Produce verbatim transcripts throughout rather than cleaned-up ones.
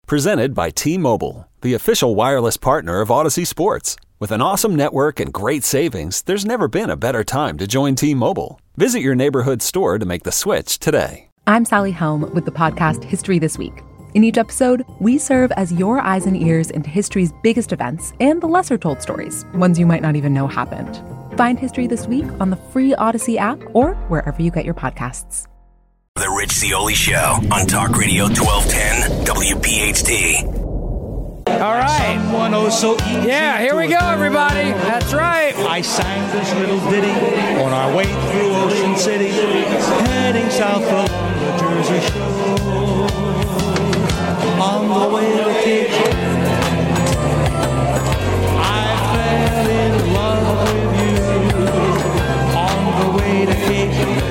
Presented by T-Mobile, the official wireless partner of Odyssey Sports. With an awesome network and great savings, there's never been a better time to join T-Mobile. Visit your neighborhood store to make the switch today. I'm Sally Helm with the podcast History This Week. In each episode, we serve as your eyes and ears into history's biggest events and the lesser-told stories, ones you might not even know happened. Find History This Week on the free Odyssey app or wherever you get your podcasts. The Rich Zeoli Show on Talk Radio twelve ten W P H T. All right. Yeah, here we go, everybody. That's right. I sang this little ditty on our way through Ocean City, heading south along the Jersey Shore. On the way to Cape I fell in love with you. On the way to Cape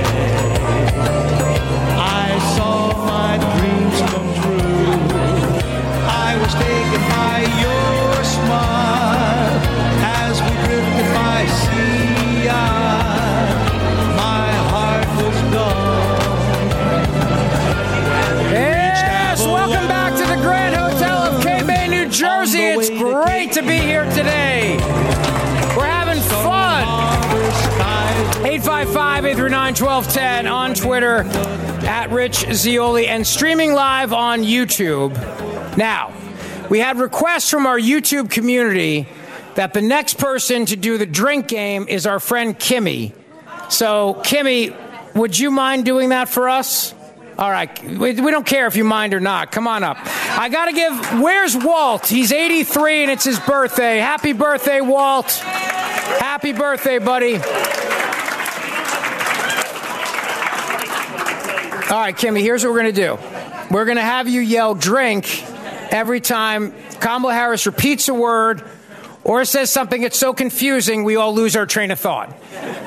I saw my dreams come true. I was taken by your smile as we drifted by sea. My heart was gone. Yes, welcome back to the Grand Hotel of Cape May, New Jersey. It's great to be here today. We're having fun. eight five five, eight three nine, one two one zero on Twitter, at Rich Zeoli, and streaming live on YouTube. Now, we had requests from our YouTube community that the next person to do the drink game is our friend Kimmy. So, Kimmy, would you mind doing that for us? All right. We, we don't care if you mind or not. Come on up. I got to give... Where's Walt? He's eighty-three and it's his birthday. Happy birthday, Walt. Happy birthday, buddy. All right, Kimmy, here's what we're going to do. We're going to have you yell drink every time Kamala Harris repeats a word or says something that's so confusing we all lose our train of thought.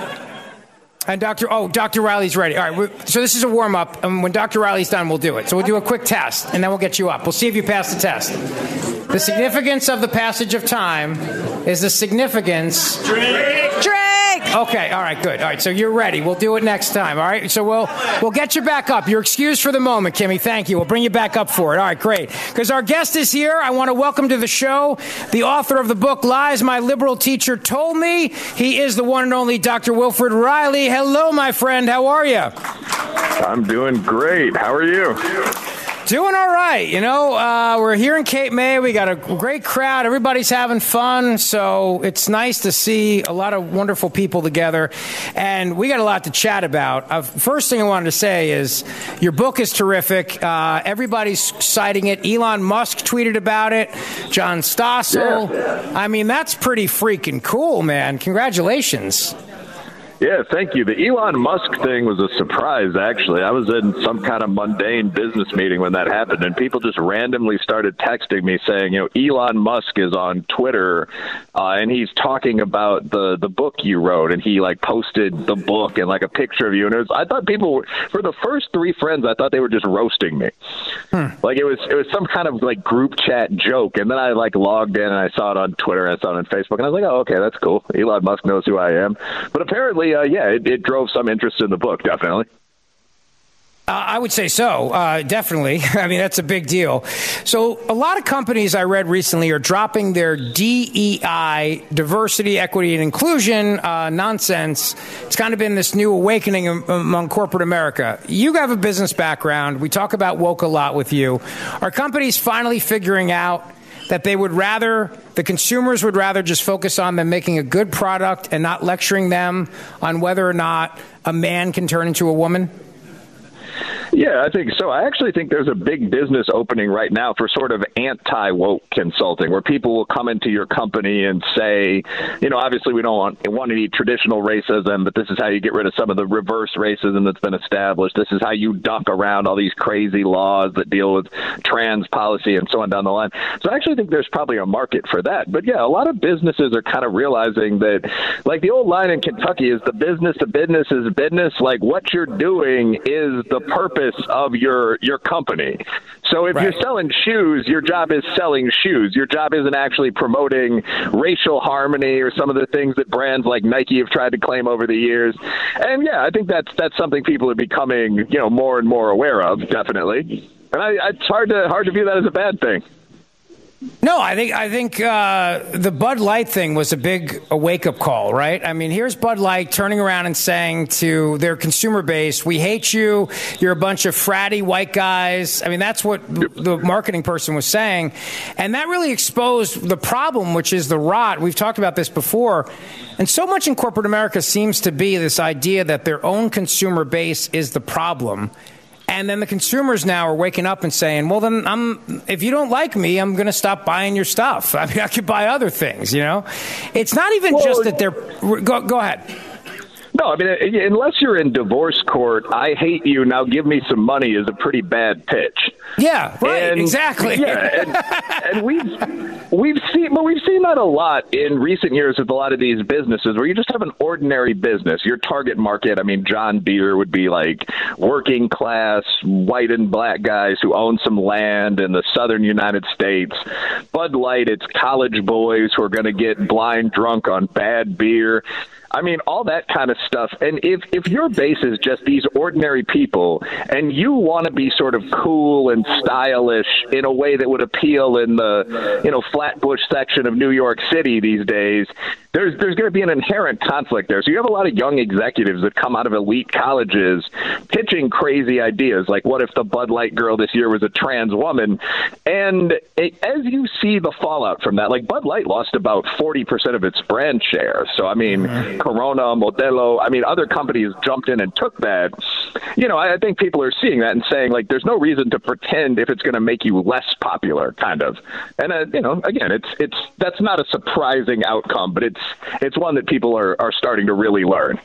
And Doctor Oh, Doctor Riley's ready. All right, so this is a warm-up, and when Doctor Riley's done, we'll do it. So we'll do a quick test, and then we'll get you up. We'll see if you pass the test. The significance of the passage of time is the significance... Drink! Drink! Okay, all right, good. All right, so you're ready. We'll do it next time, all right? So we'll we'll get you back up. You're excused for the moment, Kimmy. Thank you. We'll bring you back up for it. All right, great. Because our guest is here. I want to welcome to the show the author of the book, Lies My Liberal Teacher Told Me. He is the one and only Doctor Wilfred Reilly. Hello, my friend. How are you? I'm doing great. How are you? Doing all right. You know, uh, we're here in Cape May. We got a great crowd. Everybody's having fun. So it's nice to see a lot of wonderful people together. And we got a lot to chat about. Uh, first thing I wanted to say is your book is terrific. Uh, everybody's citing it. Elon Musk tweeted about it. John Stossel. Yeah. I mean, that's pretty freaking cool, man. Congratulations. Yeah, thank you. The Elon Musk thing was a surprise, actually. I was in some kind of mundane business meeting when that happened, and people just randomly started texting me saying, you know, Elon Musk is on Twitter, uh, and he's talking about the, the book you wrote, and he, like, posted the book and, like, a picture of you. And it was, I thought people were, for the first three friends, I thought they were just roasting me. Hmm. Like, it was it was some kind of, like, group chat joke. And then I, like, logged in, and I saw it on Twitter, and I saw it on Facebook, and I was like, oh, okay, that's cool. Elon Musk knows who I am. But apparently, Uh, yeah, it, it drove some interest in the book, definitely. Uh, I would say so, uh, definitely. I mean, that's a big deal. So a lot of companies I read recently are dropping their D E I, diversity, equity, and inclusion uh, nonsense. It's kind of been this new awakening among corporate America. You have a business background. We talk about woke a lot with you. Are companies finally figuring out that they would rather, the consumers would rather just focus on them making a good product and not lecturing them on whether or not a man can turn into a woman? Yeah, I think so. I actually think there's a big business opening right now for sort of anti-woke consulting, where people will come into your company and say, you know, obviously we don't want, want any traditional racism, but this is how you get rid of some of the reverse racism that's been established. This is how you duck around all these crazy laws that deal with trans policy and so on down the line. So I actually think there's probably a market for that. But yeah, a lot of businesses are kind of realizing that, like the old line in Kentucky is the business to business is business. Like what you're doing is the purpose of your your company. So if right. you're selling shoes, your job is selling shoes. Your job isn't actually promoting racial harmony or some of the things that brands like Nike have tried to claim over the years. And yeah, I think that's that's something people are becoming, you know, more and more aware of, definitely. And I, it's hard to hard to view that as a bad thing. No, I think I think uh, the Bud Light thing was a big a wake-up call, right? I mean, here's Bud Light turning around and saying to their consumer base, we hate you, you're a bunch of fratty white guys. I mean, that's what the marketing person was saying. And that really exposed the problem, which is the rot. We've talked about this before. And so much in corporate America seems to be this idea that their own consumer base is the problem. And then the consumers now are waking up and saying, well, then I'm, if you don't like me, I'm going to stop buying your stuff. I mean, I could buy other things, you know? It's not even well, just that they're, go, go ahead. No, I mean, unless you're in divorce court, I hate you, now give me some money is a pretty bad pitch. Yeah, right, and, exactly. Yeah, and, and we've we've seen, but we've seen that a lot in recent years with a lot of these businesses where you just have an ordinary business. Your target market, I mean, John Deere would be like working class, white and black guys who own some land in the southern United States. Bud Light, it's college boys who are going to get blind drunk on bad beer. I mean, all that kind of stuff. And if, if your base is just these ordinary people and you want to be sort of cool and stylish in a way that would appeal in the, you know, Flatbush section of New York City these days, there's there's going to be an inherent conflict there. So you have a lot of young executives that come out of elite colleges pitching crazy ideas, like what if the Bud Light girl this year was a trans woman? And it, as you see the fallout from that, like Bud Light lost about forty percent of its brand share. So, I mean, mm-hmm. Corona, Modelo, I mean, other companies jumped in and took that. You know, I think people are seeing that and saying, like, there's no reason to pretend if it's going to make you less popular, kind of. And, uh, you know, again, it's it's that's not a surprising outcome, but it's it's one that people are, are starting to really learn.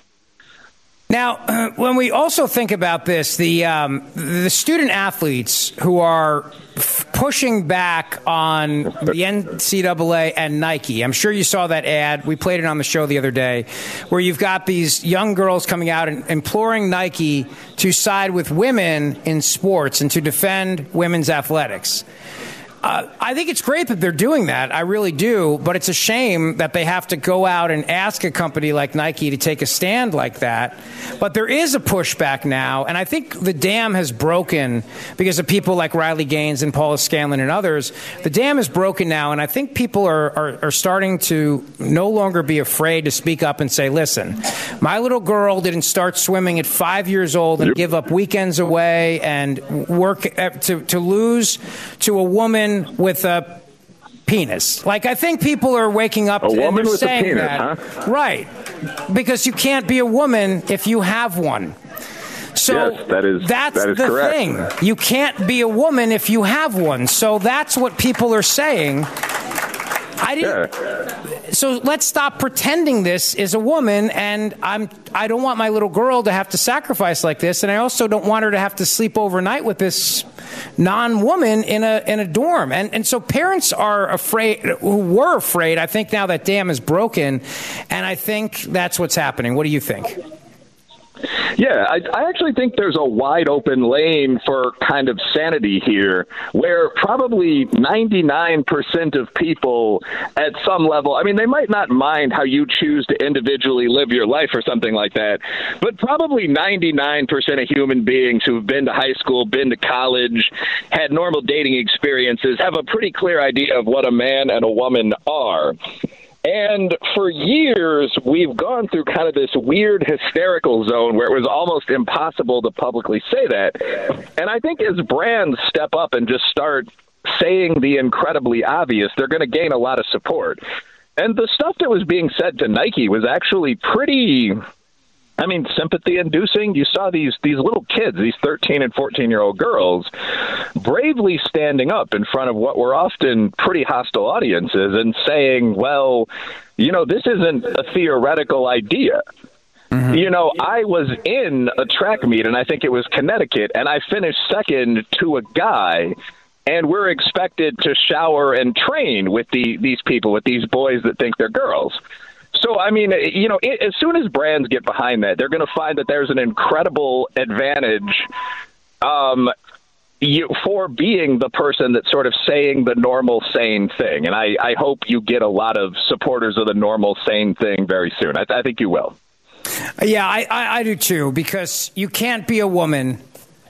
Now, uh, when we also think about this, the um, the student athletes who are f- pushing back on the N C double A and Nike, I'm sure you saw that ad. We played it on the show the other day, where you've got these young girls coming out and imploring Nike to side with women in sports and to defend women's athletics. Uh, I think it's great that they're doing that. I really do. But it's a shame that they have to go out and ask a company like Nike to take a stand like that. But there is a pushback now. And I think the dam has broken because of people like Riley Gaines and Paula Scanlon and others. The dam is broken now. And I think people are, are, are starting to no longer be afraid to speak up and say, listen, my little girl didn't start swimming at five years old and yep. give up weekends away and work to, to lose to a woman with a penis. Like, I think people are waking up a to woman and with saying a penis, that. Huh? Right. Because you can't be a woman if you have one. So yes, that is, that's that is the correct. thing. You can't be a woman if you have one. So that's what people are saying. I didn't. Yeah. So let's stop pretending this is a woman, and I'm. I don't want my little girl to have to sacrifice like this, and I also don't want her to have to sleep overnight with this non-woman in a in a dorm. And and so parents are afraid, who were afraid. I think now that dam is broken, and I think that's what's happening. What do you think? Yeah, I, I actually think there's a wide open lane for kind of sanity here where probably ninety-nine percent of people at some level, I mean, they might not mind how you choose to individually live your life or something like that, but probably ninety-nine percent of human beings who've been to high school, been to college, had normal dating experiences, have a pretty clear idea of what a man and a woman are. And for years, we've gone through kind of this weird hysterical zone where it was almost impossible to publicly say that. And I think as brands step up and just start saying the incredibly obvious, they're going to gain a lot of support. And the stuff that was being said to Nike was actually pretty, I mean, sympathy-inducing. You saw these these little kids, these thirteen and fourteen-year-old girls, bravely standing up in front of what were often pretty hostile audiences and saying, well, you know, this isn't a theoretical idea. Mm-hmm. You know, I was in a track meet, and I think it was Connecticut, and I finished second to a guy, and we're expected to shower and train with the these people, with these boys that think they're girls. So, I mean, you know, it, as soon as brands get behind that, they're going to find that there's an incredible advantage um, you, for being the person that's sort of saying the normal, sane thing. And I, I hope you get a lot of supporters of the normal, sane thing very soon. I, I think you will. Yeah, I, I, I do too, because you can't be a woman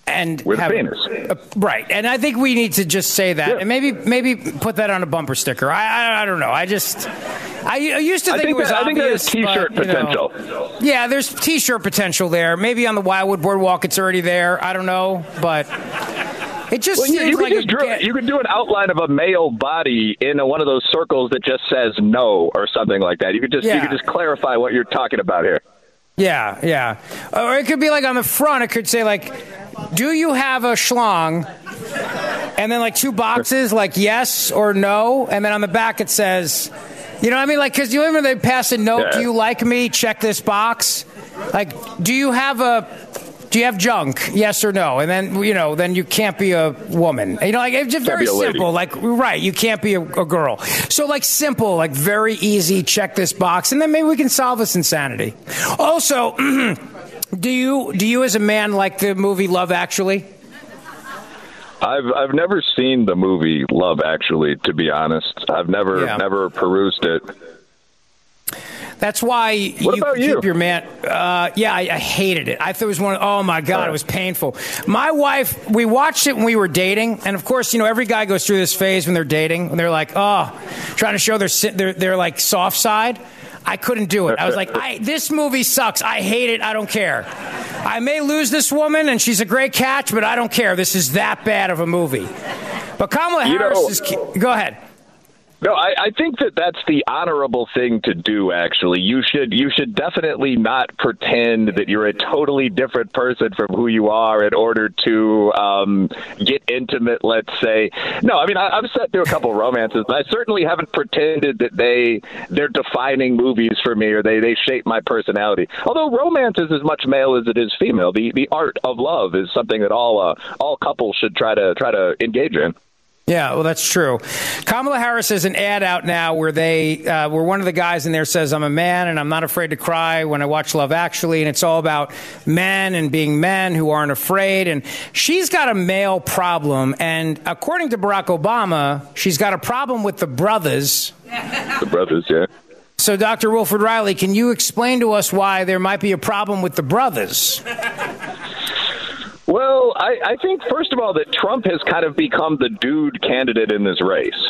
And with have a penis. A, a, right. And I think we need to just say that yeah. and maybe maybe put that on a bumper sticker. I I, I don't know. I just I, I used to think, think it was that, obvious. I think there's T-shirt but, potential. Know, yeah, there's T-shirt potential there. Maybe on the Wildwood Boardwalk it's already there. I don't know, but it just well, you, seems you like could just draw, you could do an outline of a male body in a, one of those circles that just says no or something like that. You could just yeah. you could just clarify what you're talking about here. Yeah, yeah. Or it could be like on the front, it could say like, do you have a schlong? And then like two boxes, like yes or no. And then on the back it says, you know what I mean? Like, because you remember they pass a note, yeah. do you like me? Check this box. Like, do you have a, do you have junk? Yes or no? And then, you know, then you can't be a woman. You know, like, it's just very simple. Like, right, you can't be a, a girl. So, like, simple, like, very easy, check this box. And then maybe we can solve this insanity. Also, do you, do you as a man like the movie Love Actually? I've I've never seen the movie Love Actually, to be honest. I've never yeah. never perused it. That's why what you about keep you? your man. Uh, yeah, I, I hated it. I thought it was one. Oh my God, right. It was painful. My wife, we watched it when we were dating, and of course, you know, every guy goes through this phase when they're dating, when they're like, oh, trying to show their their, their like soft side. I couldn't do it. I was like, I, this movie sucks. I hate it. I don't care. I may lose this woman, and she's a great catch, but I don't care. This is that bad of a movie. But Kamala you Harris know, is. Go ahead. No, I, I think that that's the honorable thing to do, actually. You should you should definitely not pretend that you're a totally different person from who you are in order to um, get intimate, let's say. No, I mean, I, I've sat through a couple romances, but I certainly haven't pretended that they, they're defining movies for me or they, they shape my personality. Although romance is as much male as it is female. The the art of love is something that all uh, all couples should try to try to engage in. Yeah, well, that's true. Kamala Harris has an ad out now where they, uh, where one of the guys in there says, I'm a man and I'm not afraid to cry when I watch Love Actually. And it's all about men and being men who aren't afraid. And she's got a male problem. And according to Barack Obama, she's got a problem with the brothers. The brothers, yeah. So, Doctor Wilfred Riley, can you explain to us why there might be a problem with the brothers? Well, I, I think, first of all, that Trump has kind of become the dude candidate in this race.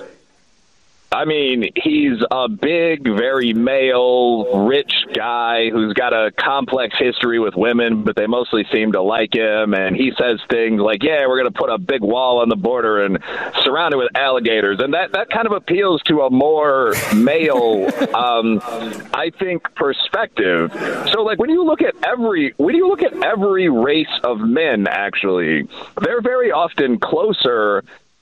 I mean, he's a big, very male, rich guy who's got a complex history with women, but they mostly seem to like him. And he says things like, yeah, we're going to put a big wall on the border and surround it with alligators. And that, that kind of appeals to a more male, um, I think, perspective. So, like, when you look at every when you look at every race of men, actually, they're very often closer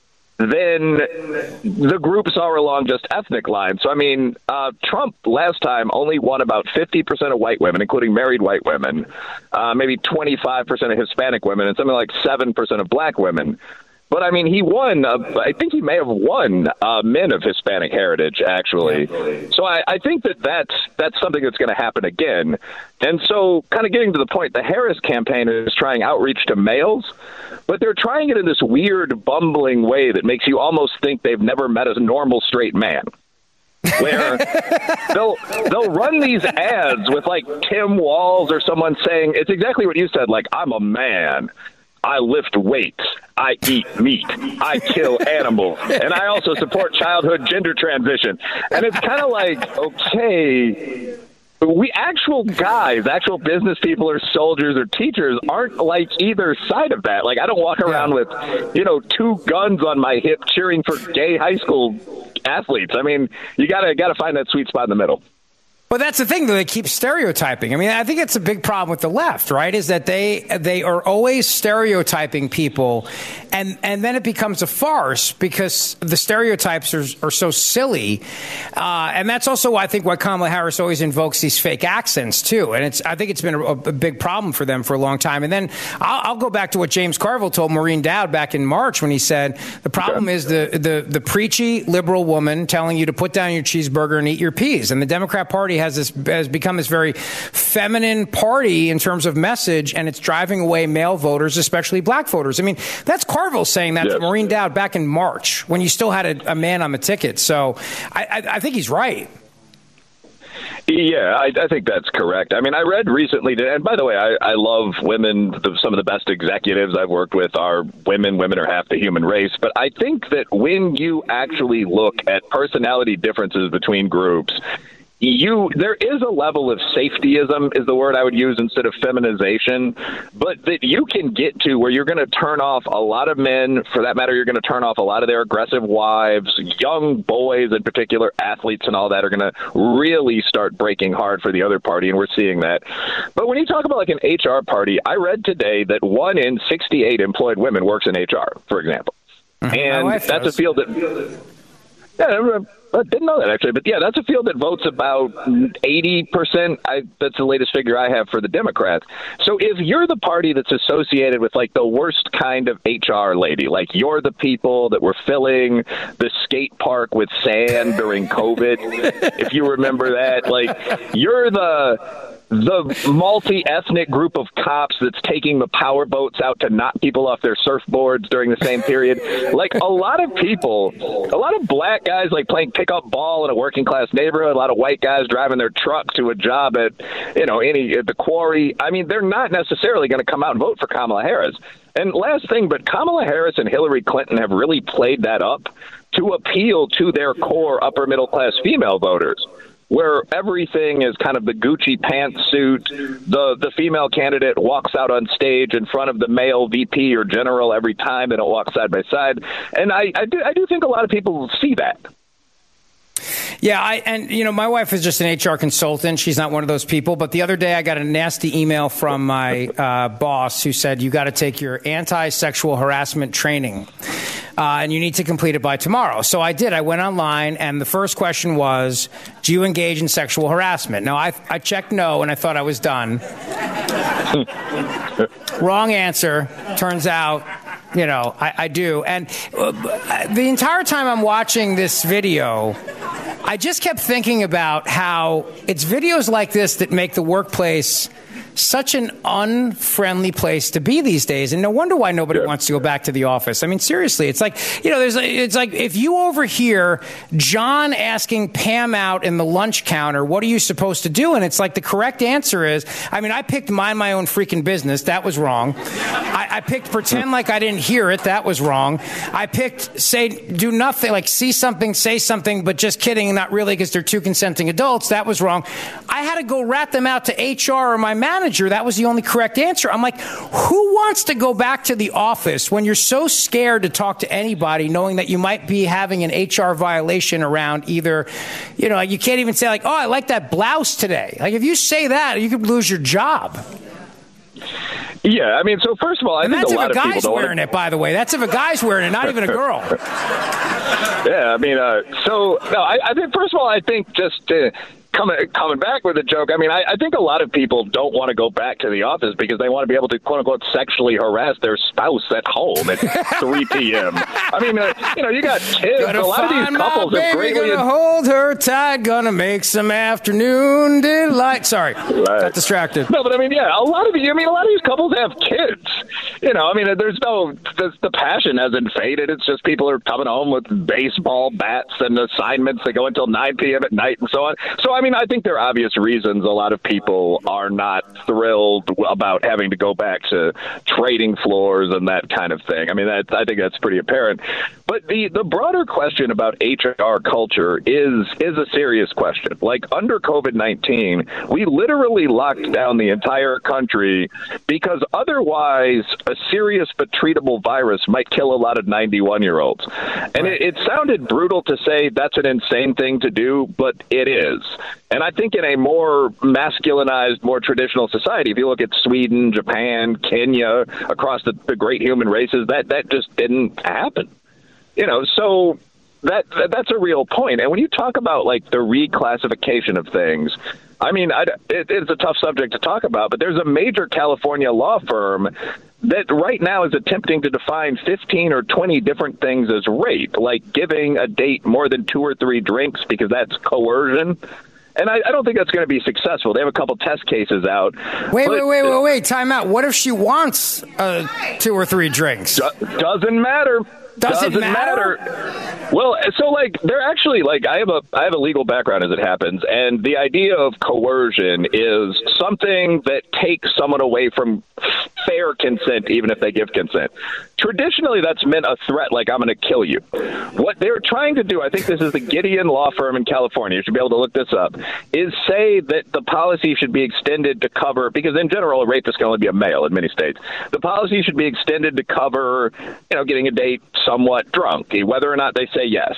than the groups are along just ethnic lines. So, I mean, uh, Trump last time only won about fifty percent of white women, including married white women, uh, maybe twenty-five percent of Hispanic women, and something like seven percent of black women. But, I mean, he won, uh, I think he may have won uh, men of Hispanic heritage, actually. So I, I think that that's, that's something that's going to happen again. And so, kind of getting to the point, the Harris campaign is trying outreach to males, but they're trying it in this weird, bumbling way that makes you almost think they've never met a normal straight man. Where they'll they'll run these ads with, like, Tim Walz or someone saying, it's exactly what you said, like, I'm a man. I lift weights. I eat meat. I kill animals. And I also support childhood gender transition. And it's kind of like, okay, we actual guys, actual business people or soldiers or teachers aren't like either side of that. Like, I don't walk around with, you know, two guns on my hip cheering for gay high school athletes. I mean, you gotta gotta find that sweet spot in the middle. Well, that's the thing, though. They keep stereotyping. I mean, I think it's a big problem with the left, right, is that they they are always stereotyping people, and, and then it becomes a farce because the stereotypes are, are so silly. Uh, and that's also, why I think, why Kamala Harris always invokes these fake accents, too. And it's I think it's been a, a big problem for them for a long time. And then I'll, I'll go back to what James Carville told Maureen Dowd back in March when he said, the problem is the, the, the preachy liberal woman telling you to put down your cheeseburger and eat your peas. And the Democrat Party has this has become this very feminine party in terms of message, and it's driving away male voters, especially black voters. I mean, that's Carville saying that yes. to Maureen Dowd back in March when you still had a, a man on the ticket. So I, I, I think he's right. Yeah, I, I think that's correct. I mean, I read recently, and by the way, I, I love women. Some of the best executives I've worked with are women. Women are half the human race. But I think that when you actually look at personality differences between groups, You, there is a level of safetyism is the word I would use instead of feminization, but that you can get to where you're going to turn off a lot of men. For that matter, you're going to turn off a lot of their aggressive wives, young boys in particular, athletes and all that are going to really start breaking hard for the other party, and we're seeing that. But when you talk about like an H R party, I read today that one in sixty-eight employed women works in H R, for example. Mm-hmm. And that's does. a field that... Yeah, I didn't know that, actually. But, yeah, that's a field that votes about eighty percent. I, that's the latest figure I have for the Democrats. So if you're the party that's associated with, like, the worst kind of H R lady, like you're the people that were filling the skate park with sand during COVID, if you remember that, like, you're the... the multi-ethnic group of cops that's taking the power boats out to knock people off their surfboards during the same period. Like, a lot of people, a lot of black guys, like, playing pickup ball in a working-class neighborhood, a lot of white guys driving their truck to a job at, you know, any at the quarry. I mean, they're not necessarily going to come out and vote for Kamala Harris. And last thing, but Kamala Harris and Hillary Clinton have really played that up to appeal to their core upper-middle-class female voters, where everything is kind of the Gucci pantsuit. The the female candidate walks out on stage in front of the male V P or general every time. They don't walk side by side. And I, I, do, I do think a lot of people see that. Yeah, I and, you know, my wife is just an H R consultant. She's not one of those people. But the other day I got a nasty email from my uh, boss who said, you got to take your anti-sexual harassment training. Uh, and you need to complete it by tomorrow. So I did. I went online, and the first question was, do you engage in sexual harassment? Now, I, I checked no, and I thought I was done. Wrong answer. Turns out, you know, I, I do. And uh, the entire time I'm watching this video, I just kept thinking about how it's videos like this that make the workplace such an unfriendly place to be these days. And no wonder why nobody yeah. wants to go back to the office. I mean, seriously, it's like, you know, there's, it's like if you overhear John asking Pam out in the lunch counter, what are you supposed to do? And it's like the correct answer is, I mean, I picked mind my own freaking business. That was wrong. I, I picked pretend like I didn't hear it. That was wrong. I picked say, do nothing, like see something, say something, but just kidding, not really, because they're two consenting adults. That was wrong. I had to go rat them out to H R or my manager. That was the only correct answer. I'm like, who wants to go back to the office when you're so scared to talk to anybody, knowing that you might be having an H R violation around either, you know, like you can't even say like, oh, I like that blouse today. Like if you say that, you could lose your job. Yeah, I mean, so first of all, I and think that's a lot if a of people guy's don't wearing want it, by the way. That's if a guy's wearing it, not even a girl. Yeah, I mean, uh, so no, I, I think first of all, I think just uh, coming coming back with a joke. I mean, I, I think a lot of people don't want to go back to the office because they want to be able to quote unquote sexually harass their spouse at home at three p.m. I mean, uh, you know, you got kids. Gonna a lot of these couples baby, have greatly gonna hold her tight, gonna make some afternoon delight. Sorry, right. Got distracted. No, but I mean, yeah, a lot of you. I mean, a lot of these couples have kids. You know, I mean, there's no the, the passion hasn't faded. It's just people are coming home with baseball bats and assignments that go until nine p.m. at night and so on. So, I mean, I think there are obvious reasons a lot of people are not thrilled about having to go back to trading floors and that kind of thing. I mean, that, I think that's pretty apparent. But the, the broader question about H R culture is is a serious question. Like, under COVID nineteen, we literally locked down the entire country because otherwise a serious but treatable virus might kill a lot of ninety-one-year-olds. And it, it sounded brutal to say that's an insane thing to do, but it is. And I think in a more masculinized, more traditional society, if you look at Sweden, Japan, Kenya, across the, the great human races, that, that just didn't happen. You know, so that, that that's a real point. And when you talk about, like, the reclassification of things, I mean, I, it, it's a tough subject to talk about, but there's a major California law firm that right now is attempting to define fifteen or twenty different things as rape, like giving a date more than two or three drinks because that's coercion. And I, I don't think that's going to be successful. They have a couple test cases out. Wait, wait, wait, wait, wait. Time out. What if she wants uh, two or three drinks? Do, doesn't matter. Doesn't, doesn't matter? matter. Well, so like they're actually like I have a I have a legal background as it happens, and the idea of coercion is something that takes someone away from fair consent, even if they give consent. Traditionally, that's meant a threat, like I'm going to kill you. What they're trying to do, I think this is the Gideon Law Firm in California, you should be able to look this up, is say that the policy should be extended to cover, because in general, a rapist can only be a male in many states. The policy should be extended to cover, you know, getting a date somewhat drunk, whether or not they say yes.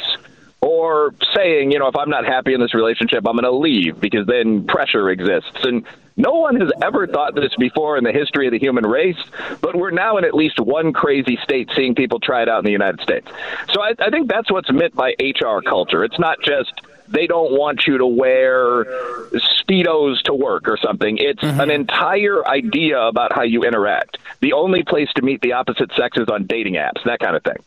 Or saying, you know, if I'm not happy in this relationship, I'm going to leave, because then pressure exists. And no one has ever thought this before in the history of the human race, but we're now in at least one crazy state seeing people try it out in the United States. So I, I think that's what's meant by H R culture. It's not just they don't want you to wear Speedos to work or something. It's mm-hmm. an entire idea about how you interact. The only place to meet the opposite sex is on dating apps, that kind of thing.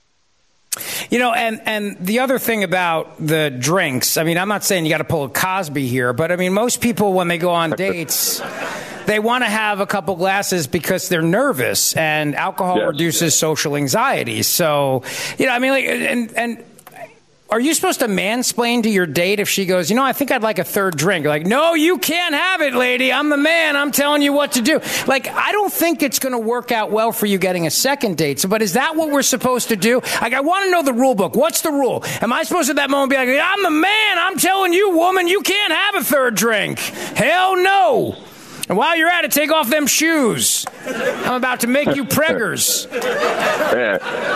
You know, and, and the other thing about the drinks, I mean, I'm not saying you got to pull a Cosby here, but I mean, most people, when they go on dates, they want to have a couple glasses because they're nervous, and alcohol yes. reduces social anxiety. So, you know, I mean, like, and, and are you supposed to mansplain to your date if she goes, you know, I think I'd like a third drink? You're like, no, you can't have it, lady. I'm the man. I'm telling you what to do. Like, I don't think it's going to work out well for you getting a second date. So, but is that what we're supposed to do? Like, I want to know the rule book. What's the rule? Am I supposed to at that moment be like, I'm the man. I'm telling you, woman, you can't have a third drink. Hell no. And while you're at it, take off them shoes. I'm about to make you preggers. Yeah.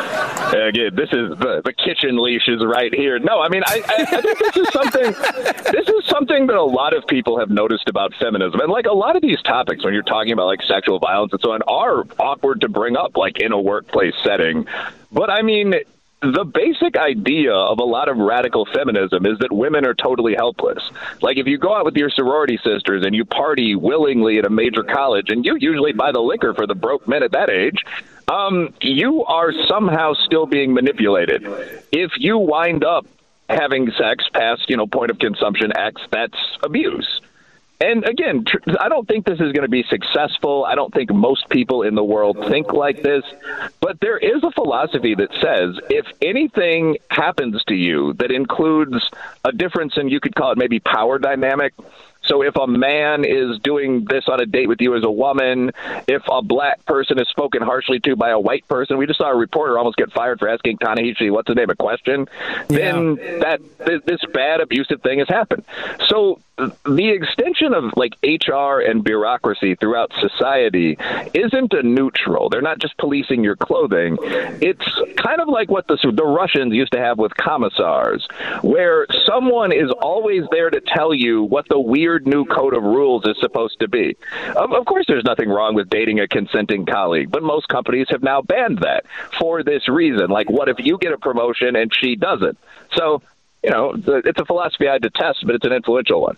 Again, this is the, the kitchen leash is right here. No, I mean, I, I, I think this is something. This is something that a lot of people have noticed about feminism, and like a lot of these topics, when you're talking about like sexual violence and so on, are awkward to bring up, like in a workplace setting. But I mean, the basic idea of a lot of radical feminism is that women are totally helpless. Like if you go out with your sorority sisters and you party willingly at a major college, and you usually buy the liquor for the broke men at that age, um, you are somehow still being manipulated. If you wind up having sex past, you know, point of consumption X, that's abuse. And again, tr- I don't think this is going to be successful. I don't think most people in the world think like this. But there is a philosophy that says if anything happens to you that includes a difference in, you could call it maybe power dynamic. So if a man is doing this on a date with you as a woman, if a black person is spoken harshly to by a white person, we just saw a reporter almost get fired for asking Ta-Nehisi, what's the name, a question, yeah. then that this bad abusive thing has happened. So the extension of like H R and bureaucracy throughout society isn't a neutral. They're not just policing your clothing. It's kind of like what the, the Russians used to have with commissars, where someone is always there to tell you what the weird new code of rules is supposed to be. Of, of course, there's nothing wrong with dating a consenting colleague, but most companies have now banned that for this reason. Like, what if you get a promotion and she doesn't? So, you know, it's a philosophy I detest, but it's an influential one.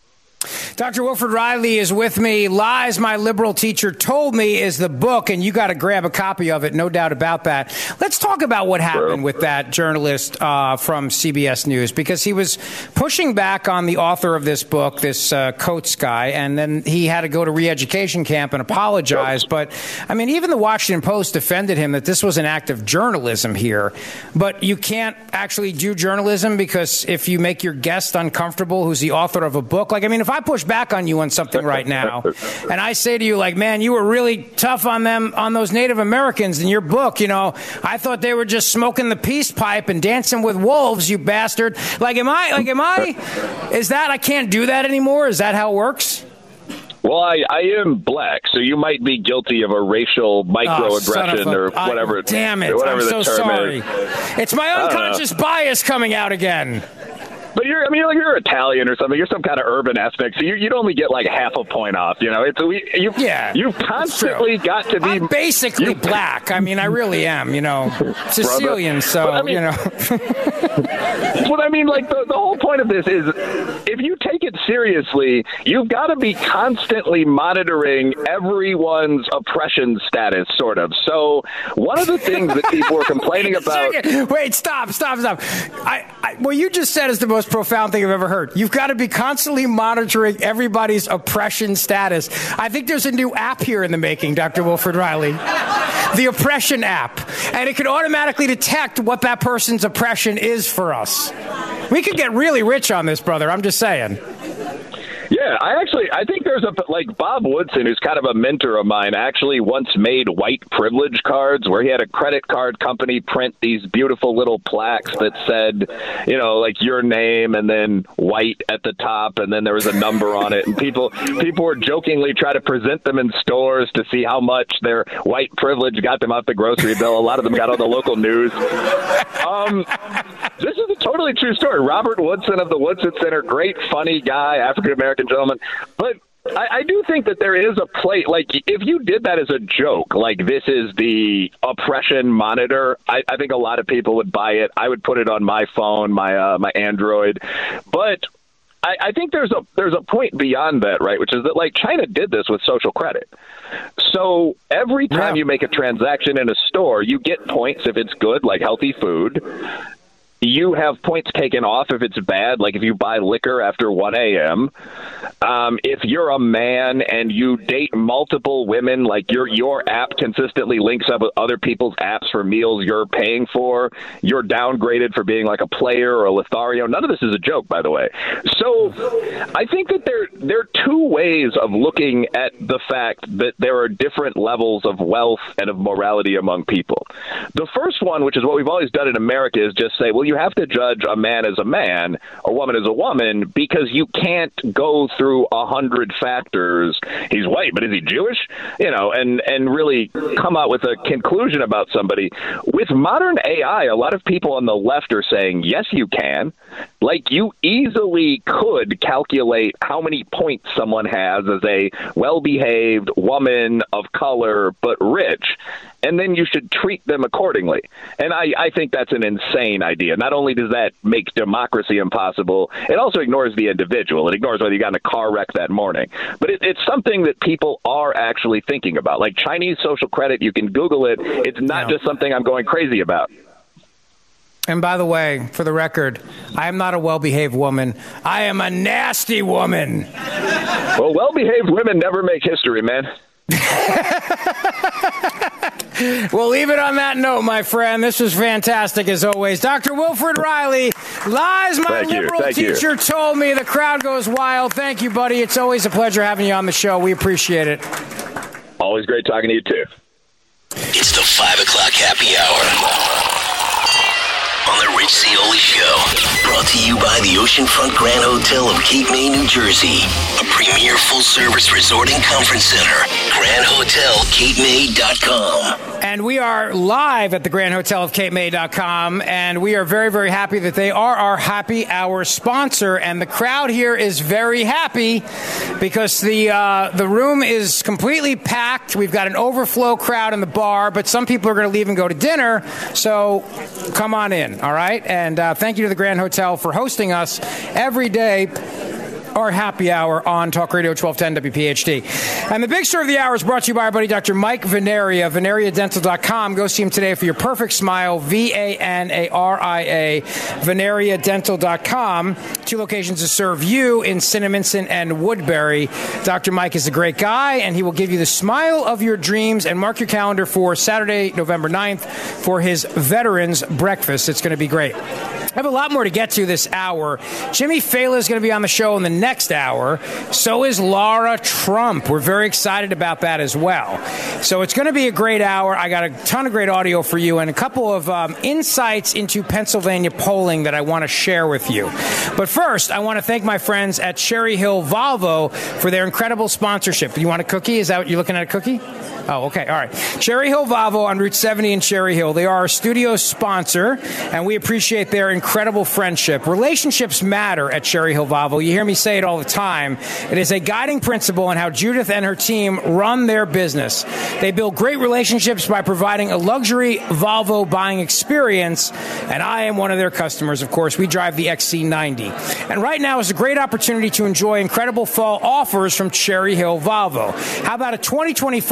Doctor Wilfred Reilly is with me. Lies My Liberal Teacher Told Me is the book, and you got to grab a copy of it, no doubt about that. Let's talk about what happened with that journalist uh, from C B S News, because he was pushing back on the author of this book, this uh, Coates guy, and then he had to go to re-education camp and apologize. But, I mean, even the Washington Post defended him that this was an act of journalism here. But you can't actually do journalism because if you make your guest uncomfortable, who's the author of a book, like, I mean, if I push back on you on something right now, and I say to you, like, man, you were really tough on them, on those Native Americans in your book, you know, I thought they were just smoking the peace pipe and dancing with wolves, you bastard. Like, am I, like, am I, is that, I can't do that anymore? Is that how it works? Well, I, I am black, so you might be guilty of a racial microaggression oh, or whatever. I, damn it, whatever I'm the so term sorry. Is. It's my unconscious bias coming out again. But you're, I mean, you're, you're Italian or something. You're some kind of urban ethnic, so you, you'd only get like half a point off. You know, it's we, you, yeah, you've constantly got to be. I'm basically you, black. I mean, I really am. You know, Sicilian. So I mean, you know. What I mean, like the, the whole point of this is, if you take it seriously, you've got to be constantly monitoring everyone's oppression status, sort of. So one of the things that people were complaining about. Wait, stop, stop, stop. I, I, what you just said is the most most profound thing I've ever heard. You've got to be constantly monitoring everybody's oppression status. I think there's a new app here in the making, Doctor Wilfred Riley. The oppression app. And it can automatically detect what that person's oppression is for us. We could get really rich on this, brother. I'm just saying. Yeah, I actually, I think there's a, like Bob Woodson, who's kind of a mentor of mine, actually once made white privilege cards where he had a credit card company print these beautiful little plaques that said, you know, like your name and then white at the top, and then there was a number on it. And people, people were jokingly try to present them in stores to see how much their white privilege got them off the grocery bill. A lot of them got on the local news. Um, this is a totally true story. Robert Woodson of the Woodson Center, great, funny guy, African-American gentleman. But I, I do think that there is a place, like if you did that as a joke, like this is the oppression monitor, I, I think a lot of people would buy it. I would put it on my phone, my uh, my Android. But I, I think there's a there's a point beyond that, right? Which is that like China did this with social credit. So every time yeah. you make a transaction in a store, you get points if it's good, like healthy food. You have points taken off if it's bad, like if you buy liquor after one a.m. Um, if you're a man and you date multiple women, like your your app consistently links up with other people's apps for meals you're paying for, you're downgraded for being like a player or a Lothario. None of this is a joke, by the way. So I think that there, there are two ways of looking at the fact that there are different levels of wealth and of morality among people. The first one, which is what we've always done in America, is just say, well, you have to judge a man as a man, a woman as a woman, because you can't go through a hundred factors. He's white, but is he Jewish? You know, and, and really come out with a conclusion about somebody. With modern A I, a lot of people on the left are saying, yes, you can. Like, you easily could calculate how many points someone has as a well-behaved woman of color but rich, and then you should treat them accordingly. And I, I think that's an insane idea. Not only does that make democracy impossible, it also ignores the individual. It ignores whether you got in a car wreck that morning. But it, it's something that people are actually thinking about. Like Chinese social credit, you can Google it. It's not just something I'm going crazy about. And by the way, for the record, I am not a well-behaved woman. I am a nasty woman. Well, well-behaved women never make history, man. We'll leave it on that note, my friend. This was fantastic, as always. Doctor Wilfred Riley, lies my Thank liberal teacher you. told me. The crowd goes wild. Thank you, buddy. It's always a pleasure having you on the show. We appreciate it. Always great talking to you, too. It's the five o'clock happy hour on the Rich Zeoli Show. Brought to you by the Oceanfront Grand Hotel of Cape May, New Jersey. A premier full-service resort and conference center. Grand Hotel Cape May dot com. And we are live at the Grand Hotel of Cape May dot com, and we are very, very happy that they are our happy hour sponsor. And the crowd here is very happy because the uh, the room is completely packed. We've got an overflow crowd in the bar, but some people are going to leave and go to dinner. So come on in, all right? And uh, thank you to the Grand Hotel for hosting us every day. Our happy hour on Talk Radio twelve ten W P H D. And the big story of the hour is brought to you by our buddy Doctor Mike Venaria, Venaria Dental dot com. Go see him today for your perfect smile, V A N A R I A, Venaria Dental dot com. Two locations to serve you in Cinnaminson and Woodbury. Doctor Mike is a great guy, and he will give you the smile of your dreams. And mark your calendar for Saturday, November ninth, for his Veterans Breakfast. It's going to be great. I have a lot more to get to this hour. Jimmy Fallon is going to be on the show in the next hour. So is Laura Trump. We're very excited about that as well. So it's going to be a great hour. I got a ton of great audio for you and a couple of um, insights into Pennsylvania polling that I want to share with you. But first, I want to thank my friends at Cherry Hill Volvo for their incredible sponsorship. You want a cookie? Is that what you're looking at, a cookie? Oh, okay. All right. Cherry Hill Volvo on Route seventy in Cherry Hill. They are our studio sponsor, and we appreciate their incredible friendship. Relationships matter at Cherry Hill Volvo. You hear me say it all the time. It is a guiding principle in how Judith and her team run their business. They build great relationships by providing a luxury Volvo buying experience, and I am one of their customers, of course. We drive the X C ninety. And right now is a great opportunity to enjoy incredible fall offers from Cherry Hill Volvo. How about a twenty twenty-five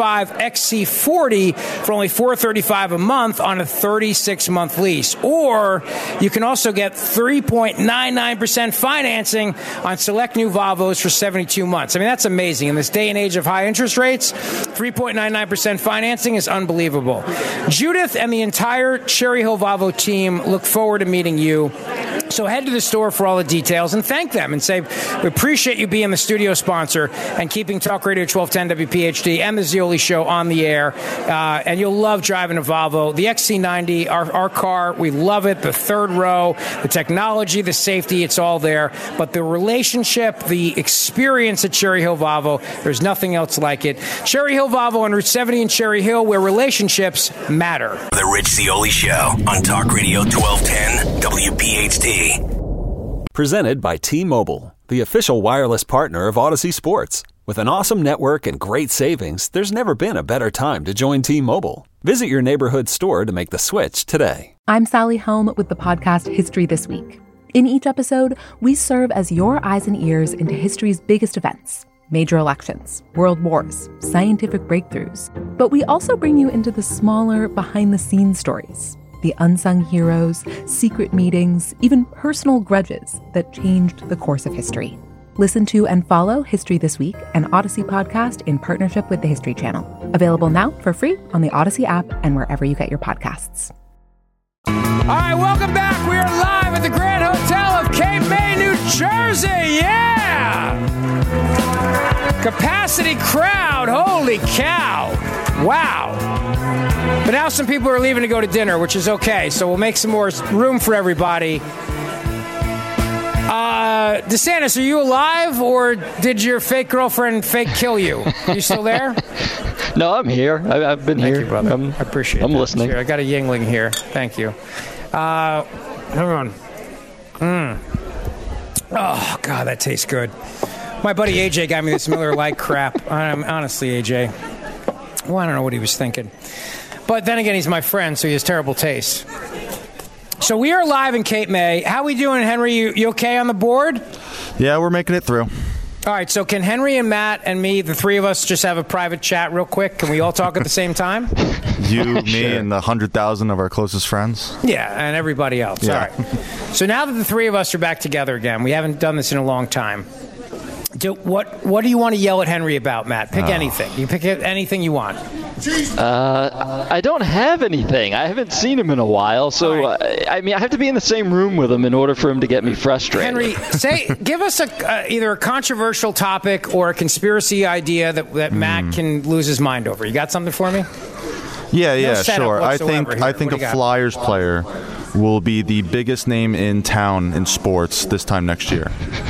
X C forty for only four hundred thirty-five dollars a month on a thirty-six month lease. Or you can also get three point nine nine percent financing on select new Volvos for seventy-two months. I mean, that's amazing. In this day and age of high interest rates, three point nine nine percent financing is unbelievable. Judith and the entire Cherry Hill Volvo team look forward to meeting you. So head to the store for all the details and thank them and say, we appreciate you being the studio sponsor and keeping Talk Radio twelve ten W P H D and the Zeoli Show on the air. Uh, and you'll love driving a Volvo. The X C ninety, our, our car, we love it. The third row, the technology, the safety, it's all there. But the relationship, the experience at Cherry Hill Volvo, there's nothing else like it. Cherry Hill Volvo on Route seventy in Cherry Hill, where relationships matter. The Rich Zeoli Show on Talk Radio twelve ten W P H D. Presented by T-Mobile, the official wireless partner of Odyssey Sports. With an awesome network and great savings, there's never been a better time to join T-Mobile. Visit your neighborhood store to make the switch today. I'm Sally Helm with the podcast History This Week. In each episode, we serve as your eyes and ears into history's biggest events. Major elections, world wars, scientific breakthroughs. But we also bring you into the smaller, behind-the-scenes stories. The unsung heroes, secret meetings, even personal grudges that changed the course of history. Listen to and follow History This Week, an Odyssey podcast in partnership with the History Channel. Available now for free on the Odyssey app and wherever you get your podcasts. All right, welcome back. We are live at the Grand Hotel of Cape May, New Jersey. Yeah! Capacity crowd. Holy cow. Wow. But now some people are leaving to go to dinner, which is okay. So we'll make some more room for everybody. Uh, DeSantis, are you alive, or did your fake girlfriend fake kill you? Are you still there? No, I'm here. I, I've been Thank here. you, brother. I'm, I appreciate it. I'm listening. Sure, I got a Yingling here. Thank you. Uh, hang on. Mm. Oh, God, that tastes good. My buddy A J got me this Miller Lite crap. Um, honestly, A J. Well, I don't know what he was thinking. But then again, he's my friend, so he has terrible taste. So we are live in Cape May. How we doing, Henry? You, you okay on the board? Yeah, we're making it through. All right, so can Henry and Matt and me, the three of us, just have a private chat real quick? Can we all talk at the same time? You, me, Sure. and the one hundred thousand of our closest friends? Yeah, and everybody else. Yeah. All right. So now that the three of us are back together again, we haven't done this in a long time. Do, what what do you want to yell at Henry about, Matt? Pick Oh. anything. You pick anything you want. Uh, I don't have anything. I haven't seen him in a while, so All right. uh, I mean, I have to be in the same room with him in order for him to get me frustrated. Henry, say, give us a uh, either a controversial topic or a conspiracy idea that that Mm. Matt can lose his mind over. You got something for me? Yeah, yeah, setup sure. I think whatsoever here. I think What do a you got? Flyers player will be the biggest name in town in sports this time next year.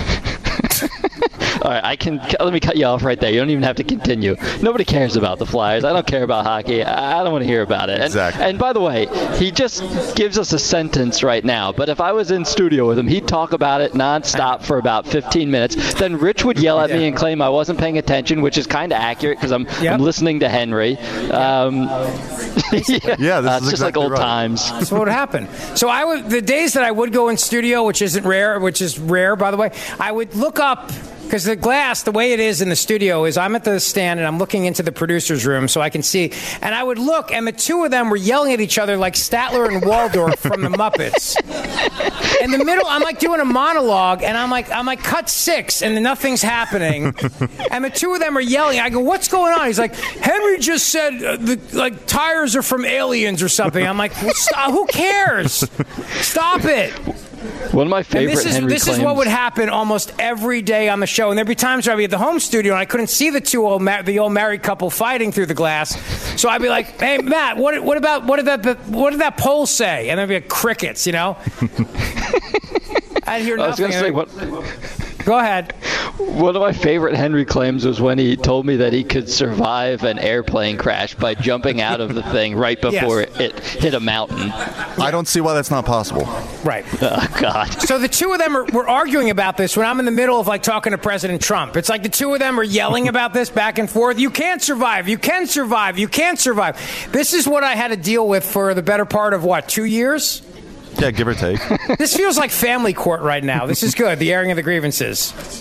All right, I can let me cut you off right there. You don't even have to continue. Nobody cares about the Flyers. I don't care about hockey. I I don't want to hear about it. And, Exactly. and by the way, he just gives us a sentence right now. But if I was in studio with him, he'd talk about it nonstop for about fifteen minutes. Then Rich would yell at me and claim I wasn't paying attention, which is kind of accurate because I'm, Yep. I'm listening to Henry. Um, yeah, Yeah, this uh, is it's just like exactly old right. times. That's what would happen. So I would the days that I would go in studio, which isn't rare, which is rare by the way, I would look up. Because the glass, the way it is in the studio is I'm at the stand and I'm looking into the producer's room so I can see. And I would look, and the two of them were yelling at each other like Statler and Waldorf from the Muppets. In the middle, I'm like doing a monologue, and I'm like, I'm like, cut six, and nothing's happening. And the two of them are yelling. I go, what's going on? He's like, Henry just said, uh, the, like, tires are from aliens or something. I'm like, well, stop, who cares? Stop it. One of my And favorite this is Henry this claims. is what would happen almost every day on the show, and there'd be times where I'd be at the home studio and I couldn't see the two old ma- the old married couple fighting through the glass. So I'd be like, "Hey Matt, what what about what did that what did that poll say?" And there'd be like crickets, you know. I'd hear I was nothing. going to say what. Go ahead. One of my favorite Henry claims was when he told me that he could survive an airplane crash by jumping out of the thing right before Yes. it, it hit a mountain. I don't see why that's not possible. Right. Oh, God. So the two of them are, were arguing about this when I'm in the middle of like talking to President Trump. It's like the two of them are yelling about this back and forth. You can't survive. You can survive. You can't survive. This is what I had to deal with for the better part of what, two years? Yeah, give or take. This feels like family court right now. This is good. The airing of the grievances.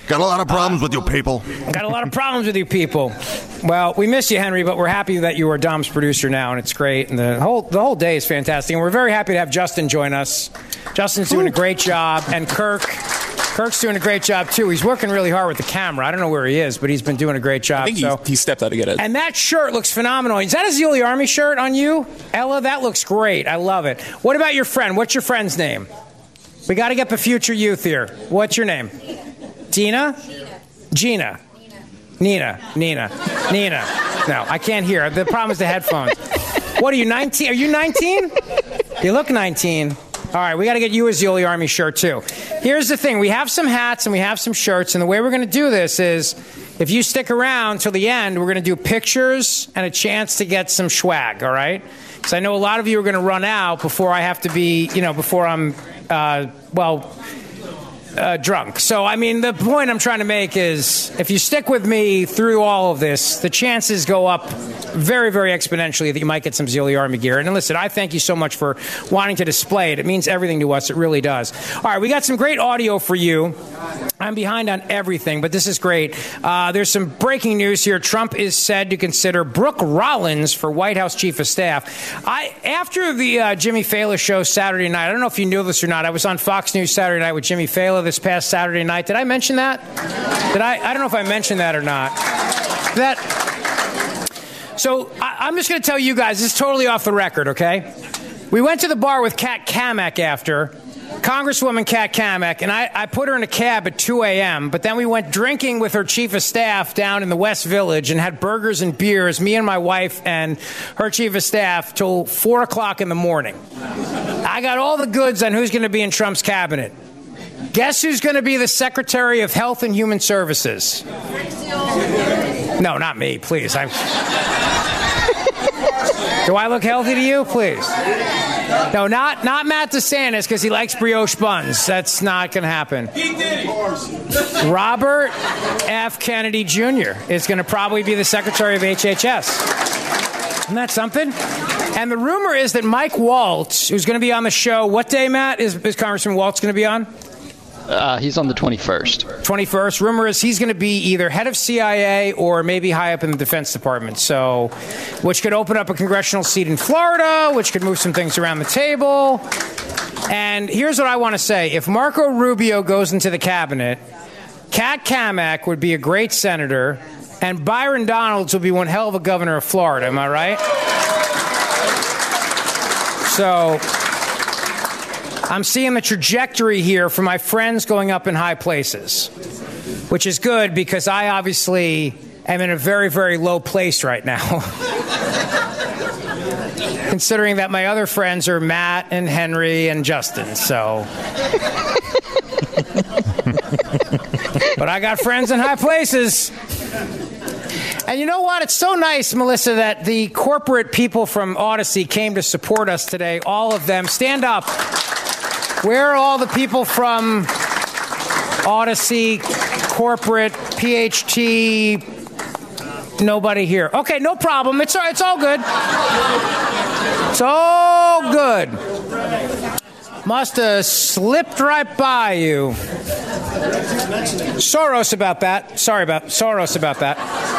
Got a lot of problems with you people. Got a lot of problems with you people. Well, we miss you, Henry, but we're happy that you are Dom's producer now, and it's great. And the whole the whole day is fantastic. And we're very happy to have Justin join us. Justin's doing a great job, and Kirk. Kirk's doing a great job, too. He's working really hard with the camera. I don't know where he is, but he's been doing a great job. I think so. he, he stepped out to get it. And that shirt looks phenomenal. Is that a Zeoli Army shirt on you, Ella? That looks great. I love it. What about your friend? What's your friend's name? We got to get the future youth here. What's your name? Tina? Gina. Nina. Nina. Nina. No, I can't hear. The problem is the headphones. What are you, nineteen? Are you nineteen? You look nineteen. All right, we got to get you a Zeoli Army shirt, too. Here's the thing. We have some hats and we have some shirts, and the way we're going to do this is if you stick around till the end, we're going to do pictures and a chance to get some swag, all right? Because I know a lot of you are going to run out before I have to be, you know, before I'm, uh, well... Uh, drunk. So, I mean, the point I'm trying to make is if you stick with me through all of this, the chances go up very, very exponentially that you might get some Zeoli Army gear. And listen, I thank you so much for wanting to display it. It means everything to us. It really does. All right, we got some great audio for you. I'm behind on everything, but this is great. Uh, there's some breaking news here. Trump is said to consider Brooke Rollins for White House Chief of Staff. I After the uh, Jimmy Fallon show Saturday night, I don't know if you knew this or not, I was on Fox News Saturday night with Jimmy Fallon this past Saturday night. Did I mention that? Did I? I don't know if I mentioned that or not. That. So I, I'm just going to tell you guys, this is totally off the record, okay? We went to the bar with Kat Cammack after, Congresswoman Kat Cammack, and I, I put her in a cab at two a.m., but then we went drinking with her chief of staff down in the West Village and had burgers and beers, me and my wife and her chief of staff, till four o'clock in the morning. I got all the goods on who's going to be in Trump's cabinet. Guess who's going to be the Secretary of Health and Human Services? No, not me, please. I'm... Do I look healthy to you? Please. No, not not Matt DeSantis, because he likes brioche buns. That's not going to happen. Robert F. Kennedy Junior is going to probably be the Secretary of H H S. Isn't that something? And the rumor is that Mike Waltz, who's going to be on the show, what day, Matt, is, is Congressman Waltz going to be on? Uh, he's on the twenty-first. twenty-first. Rumor is he's going to be either head of C I A or maybe high up in the Defense Department. So, which could open up a congressional seat in Florida, which could move some things around the table. And here's what I want to say. If Marco Rubio goes into the cabinet, Kat Cammack would be a great senator, and Byron Donalds would be one hell of a governor of Florida. Am I right? So... I'm seeing the trajectory here for my friends going up in high places, which is good because I obviously am in a very, very low place right now. Considering that my other friends are Matt and Henry and Justin, so. But I got friends in high places. And you know what? It's so nice, Melissa, that the corporate people from Odyssey came to support us today. All of them. Stand up. Where are all the people from Odyssey, corporate, P H T? Nobody here. Okay, no problem. It's, it's all good. It's all good. Must have slipped right by you. Soros about that. Sorry about Soros about that.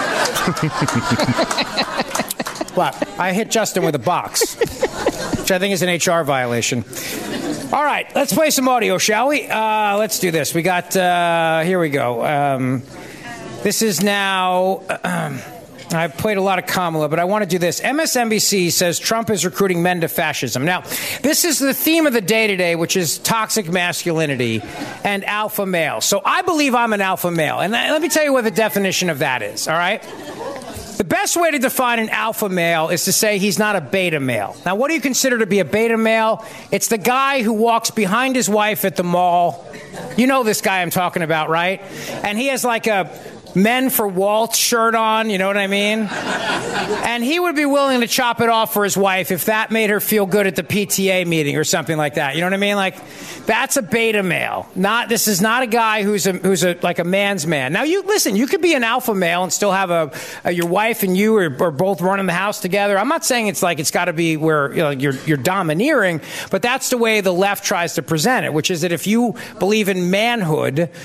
What? I hit Justin with a box, which I think is an H R violation. All right, let's play some audio, shall we? Uh, let's do this. We got, uh, here we go. Um, this is now, uh, I've played a lot of Kamala, but I want to do this. M S N B C says Trump is recruiting men to fascism. Now, this is the theme of the day today, which is toxic masculinity and alpha male. So I believe I'm an alpha male. And let me tell you what the definition of that is, all right? The best way to define an alpha male is to say he's not a beta male. Now, what do you consider to be a beta male? It's the guy who walks behind his wife at the mall. You know this guy I'm talking about, right? And he has like a Men for Waltz shirt on, you know what I mean? And he would be willing to chop it off for his wife if that made her feel good at the P T A meeting or something like that. You know what I mean? Like, that's a beta male. Not this is not a guy who's a who's a like a man's man. Now, you listen, you could be an alpha male and still have a, a your wife and you are, are both running the house together. I'm not saying it's like it's got to be where, you know, you're you're domineering, but that's the way the left tries to present it, which is that if you believe in manhood,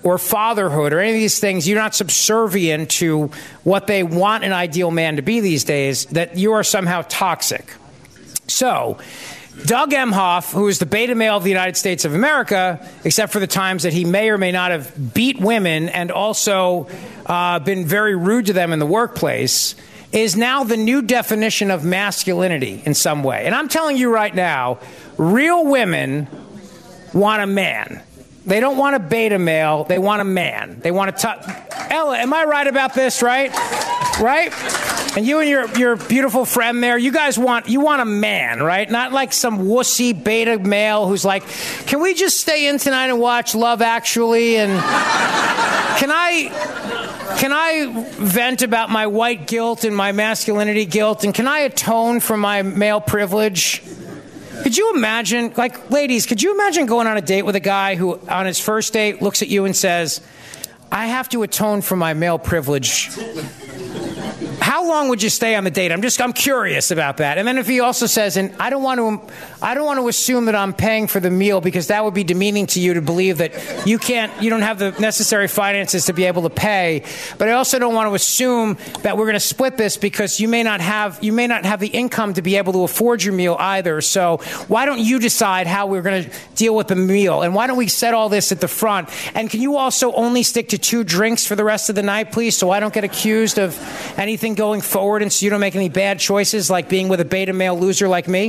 or fatherhood or any of these things, you're not subservient to what they want an ideal man to be these days, that you are somehow toxic. So, Doug Emhoff, who is the beta male of the United States of America, except for the times that he may or may not have beat women and also uh, been very rude to them in the workplace, is now the new definition of masculinity in some way. And I'm telling you right now, real women want a man. They don't want a beta male. They want a man. They want a t- Ella, am I right about this, right? Right? And you and your, your beautiful friend there, you guys want, you want a man, right? Not like some wussy beta male who's like, can we just stay in tonight and watch Love Actually? And can I, can I vent about my white guilt and my masculinity guilt? And can I atone for my male privilege? Could you imagine, like, ladies, could you imagine going on a date with a guy who, on his first date, looks at you and says, I have to atone for my male privilege? How long would you stay on the date? I'm just, I'm curious about that. And then if he also says, and I don't want to, I don't want to assume that I'm paying for the meal because that would be demeaning to you to believe that you can't, you don't have the necessary finances to be able to pay. But I also don't want to assume that we're going to split this because you may not have, you may not have the income to be able to afford your meal either. So why don't you decide how we're going to deal with the meal? And why don't we set all this at the front? And can you also only stick to two drinks for the rest of the night, please, so I don't get accused of anything going forward and so you don't make any bad choices like being with a beta male loser like me?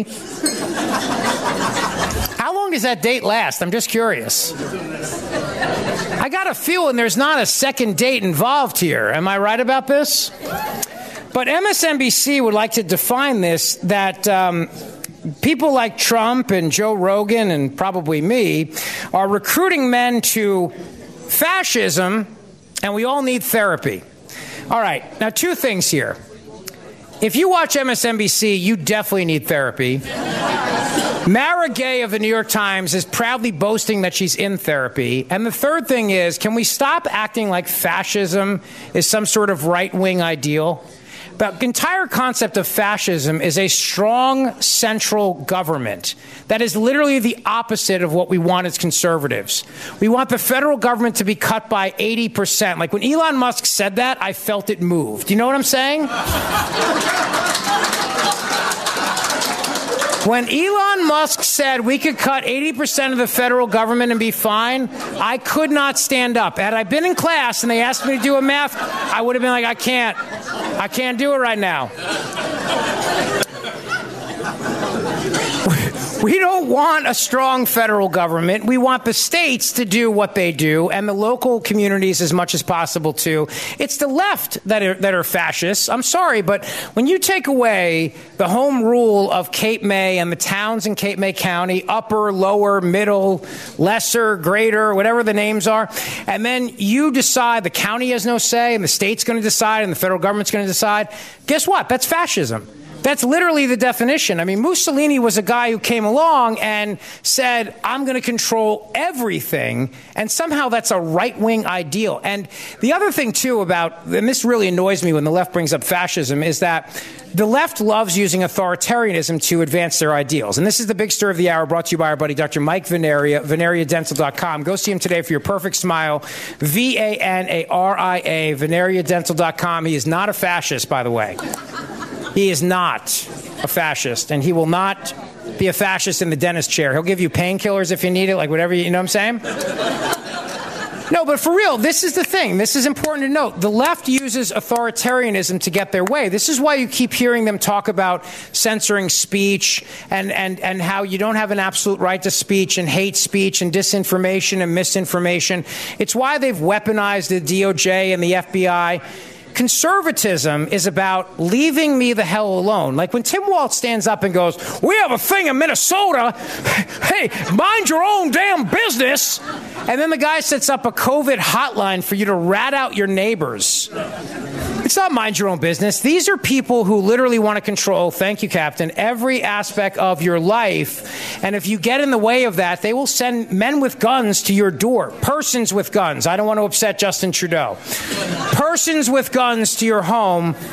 How long does that date last? I'm just curious. I got a feeling there's not a second date involved here. Am I right about this? But M S N B C would like to define this, that um, people like Trump and Joe Rogan and probably me are recruiting men to fascism, and we all need therapy. All right, now two things here. If you watch M S N B C, you definitely need therapy. Mara Gay of the New York Times is proudly boasting that she's in therapy. And the third thing is, can we stop acting like fascism is some sort of right-wing ideal? The entire concept of fascism is a strong central government that is literally the opposite of what we want as conservatives. We want the federal government to be cut by eighty percent. Like when Elon Musk said that, I felt it moved. You know what I'm saying? When Elon Musk said we could cut eighty percent of the federal government and be fine, I could not stand up. Had I been in class and they asked me to do a math, I would have been like, I can't. I can't do it right now. We don't want a strong federal government. We want the states to do what they do and the local communities as much as possible too. It's the left that are, that are fascists. I'm sorry, but when you take away the home rule of Cape May and the towns in Cape May County, upper, lower, middle, lesser, greater, whatever the names are, and then you decide the county has no say and the state's going to decide and the federal government's going to decide, guess what? That's fascism. That's literally the definition. I mean, Mussolini was a guy who came along and said, I'm going to control everything. And somehow that's a right-wing ideal. And the other thing, too, about, and this really annoys me when the left brings up fascism, is that the left loves using authoritarianism to advance their ideals. And this is the big story of the hour, brought to you by our buddy, Doctor Mike Venaria, Venaria Dental dot com. Go see him today for your perfect smile. V A N A R I A, Venaria Dental dot com. He is not a fascist, by the way. He is not a fascist, and he will not be a fascist in the dentist chair. He'll give you painkillers if you need it, like whatever, you, you know what I'm saying? No, but for real, this is the thing. This is important to note. The left uses authoritarianism to get their way. This is why you keep hearing them talk about censoring speech and, and, and how you don't have an absolute right to speech and hate speech and disinformation and misinformation. It's why they've weaponized the D O J and the F B I. Conservatism is about leaving me the hell alone. Like when Tim Walz stands up and goes, we have a thing in Minnesota. Hey, mind your own damn business. And then the guy sets up a COVID hotline for you to rat out your neighbors. It's not mind your own business. These are people who literally want to control, thank you, Captain, every aspect of your life. And if you get in the way of that, they will send men with guns to your door. Persons with guns. I don't want to upset Justin Trudeau. Persons with guns to your home,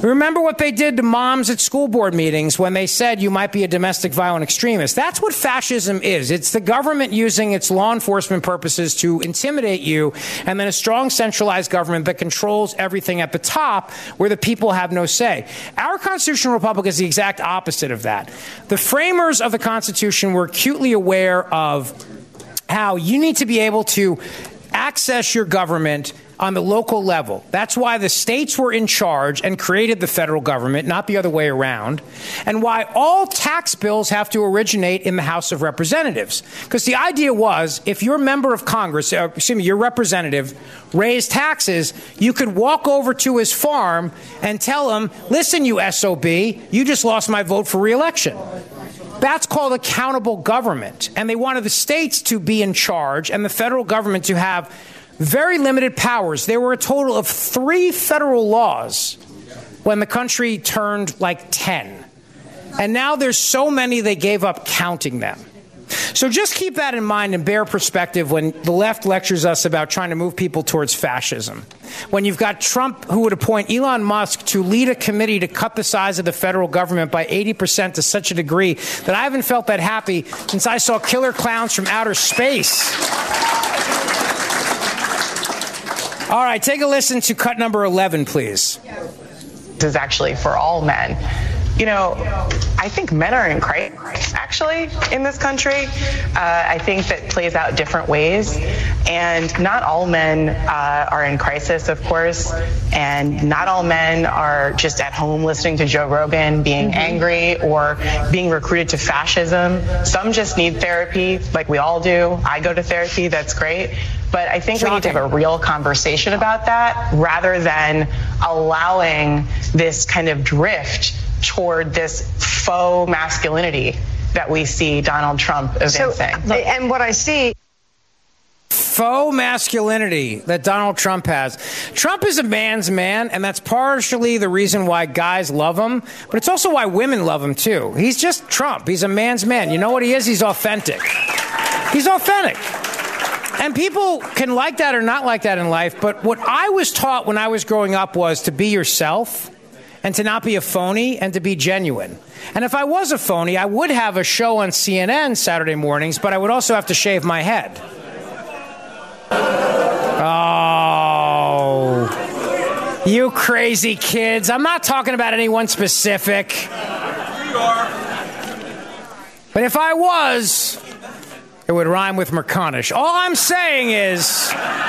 Remember what they did to moms at school board meetings when they said you might be a domestic violent extremist. That's what fascism is. It's the government using its law enforcement purposes to intimidate you, and then a strong centralized government that controls everything at the top where the people have no say. Our constitutional republic is the exact opposite of that. The framers of the Constitution were acutely aware of how you need to be able to access your government on the local level. That's why the states were in charge and created the federal government, not the other way around, and why all tax bills have to originate in the House of Representatives. Because the idea was, if your member of Congress, uh, excuse me, your representative, raised taxes, you could walk over to his farm and tell him, listen, you S O B, you just lost my vote for re-election. That's called accountable government. And they wanted the states to be in charge and the federal government to have very limited powers. There were a total of three federal laws when the country turned like ten. And now there's so many they gave up counting them. So just keep that in mind and bear perspective when the left lectures us about trying to move people towards fascism. When you've got Trump, who would appoint Elon Musk to lead a committee to cut the size of the federal government by eighty percent to such a degree that I haven't felt that happy since I saw Killer Clowns from Outer Space. All right, take a listen to cut number eleven, please. This is actually for all men. You know, I think men are in crisis, actually, in this country. Uh, I think that plays out different ways. And not all men uh, are in crisis, of course. And not all men are just at home listening to Joe Rogan, being mm-hmm. angry or being recruited to fascism. Some just need therapy, like we all do. I go to therapy. That's great. But I think Shocking. we need to have a real conversation about that rather than allowing this kind of drift toward this faux masculinity that we see Donald Trump evincing. So, and what I see... Faux masculinity that Donald Trump has. Trump is a man's man, and that's partially the reason why guys love him, but it's also why women love him, too. He's just Trump. He's a man's man. You know what he is? He's authentic. He's authentic. And people can like that or not like that in life, but what I was taught when I was growing up was to be yourself and to not be a phony and to be genuine. And if I was a phony, I would have a show on C N N Saturday mornings, but I would also have to shave my head. Oh, you crazy kids. I'm not talking about anyone specific. You are. But if I was, it would rhyme with Merconish. All I'm saying is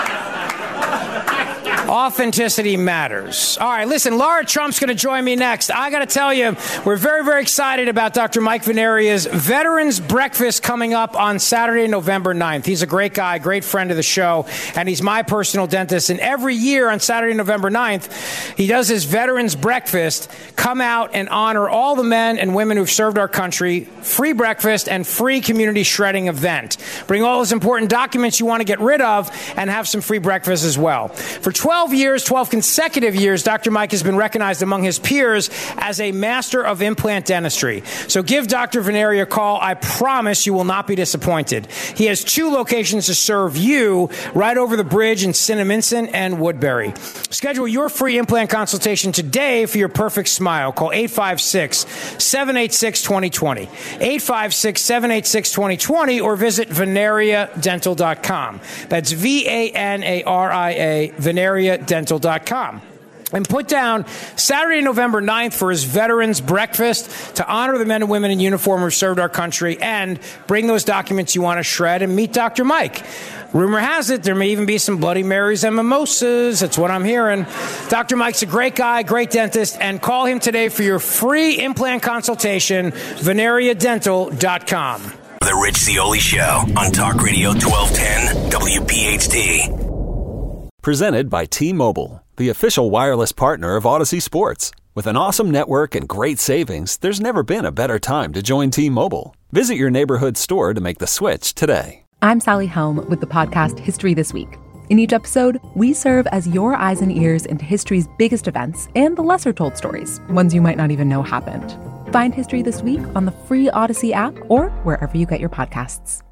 authenticity matters. All right, listen, Laura Trump's going to join me next. I got to tell you, we're very, very excited about Doctor Mike Veneria's Veterans Breakfast coming up on Saturday, November ninth. He's a great guy, great friend of the show, and he's my personal dentist. And every year on Saturday, November ninth, he does his Veterans Breakfast, come out and honor all the men and women who've served our country, free breakfast and free community shredding event. Bring all those important documents you want to get rid of and have some free breakfast as well. For twelve years, twelve consecutive years, Doctor Mike has been recognized among his peers as a master of implant dentistry. So give Doctor Veneria a call. I promise you will not be disappointed. He has two locations to serve you right over the bridge in Cinnaminson and Woodbury. Schedule your free implant consultation today for your perfect smile. Call eight five six, seven eight six, two zero two zero, eight five six, seven eight six, two zero two zero, or visit veneria dental dot com. That's V A N A R I A, veneria dental dot com. And put down Saturday, November ninth for his Veterans Breakfast to honor the men and women in uniform who served our country, and bring those documents you want to shred and meet Doctor Mike. Rumor has it there may even be some Bloody Marys and mimosas. That's what I'm hearing. Doctor Mike's a great guy, great dentist, and call him today for your free implant consultation, veneria dental dot com. The Rich Zeoli Show on Talk Radio twelve ten W P H T. Presented by T-Mobile, the official wireless partner of Odyssey Sports. With an awesome network and great savings, there's never been a better time to join T-Mobile. Visit your neighborhood store to make the switch today. I'm Sally Helm with the podcast History This Week. In each episode, we serve as your eyes and ears into history's biggest events and the lesser-told stories, ones you might not even know happened. Find History This Week on the free Odyssey app or wherever you get your podcasts.